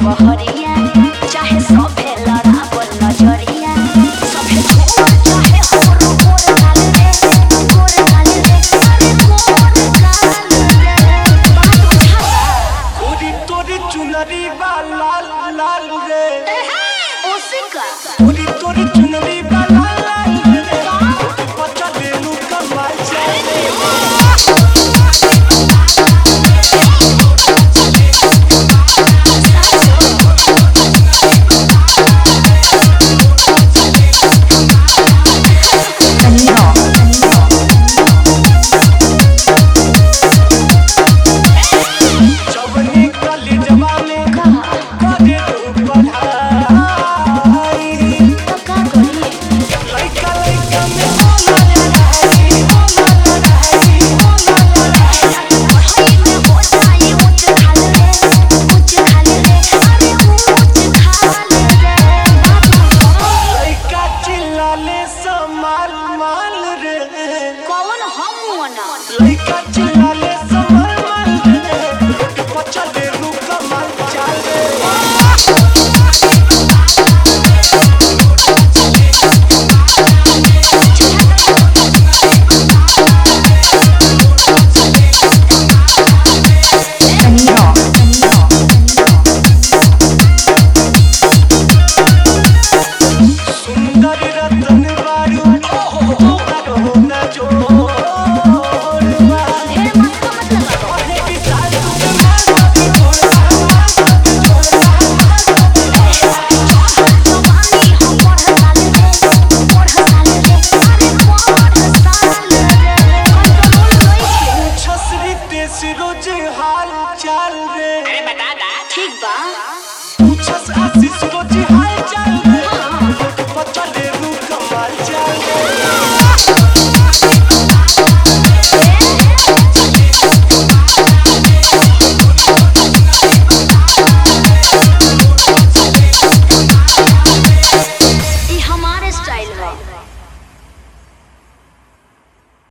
बहरिया चाहे सभे लड़ावल नजरिया सभे छोड़ चाहे हमरो गोर गाल रे अरे गोर गाल रे बात बुझाता गोरी तोरी चुनरी बा लाल लाल रे ओसिका गोरी तोरी चुनरी बा लाल लाल रे पचा देलू कमाल चले लइका चिल्लाले समर माल रे पचा देलू कमाल चाल रे सुंदर रतन बारू करो न जो रोज हाल चाल रे अरे बता दा ठीक बा।